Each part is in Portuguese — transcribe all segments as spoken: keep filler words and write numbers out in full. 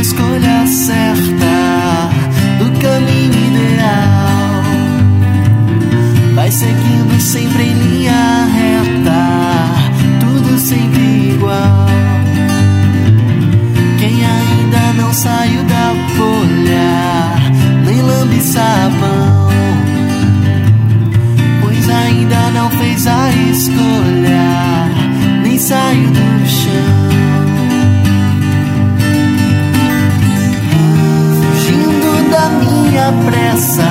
escolha certa do caminho ideal. Vai seguindo sempre em linha reta, tudo sempre igual. Quem ainda não saiu da bolha, nem lambe sabão, pois ainda não fez a escolha, nem saiu do chão. Fugindo da minha pressa,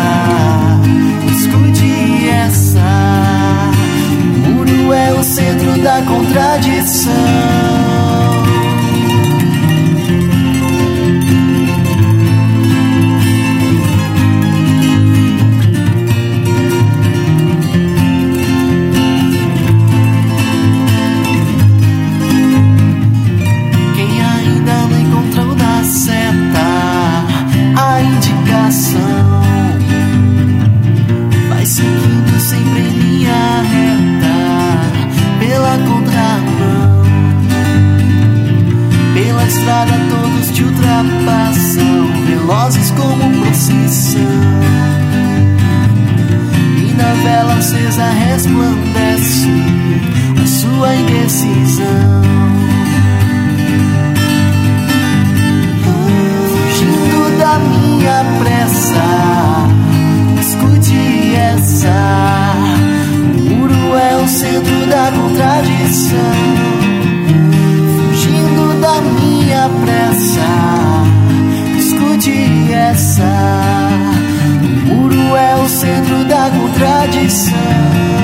escute essa: o muro é o centro da contradição. Vai seguindo sempre em linha reta, pela contramão. Pela estrada todos te ultrapassam, velozes como procissão. E na vela acesa resplandece a sua indecisão. Fugindo da minha pressa, escute essa: o muro é o centro da contradição. Fugindo da minha pressa, escute essa: o muro é o centro da contradição.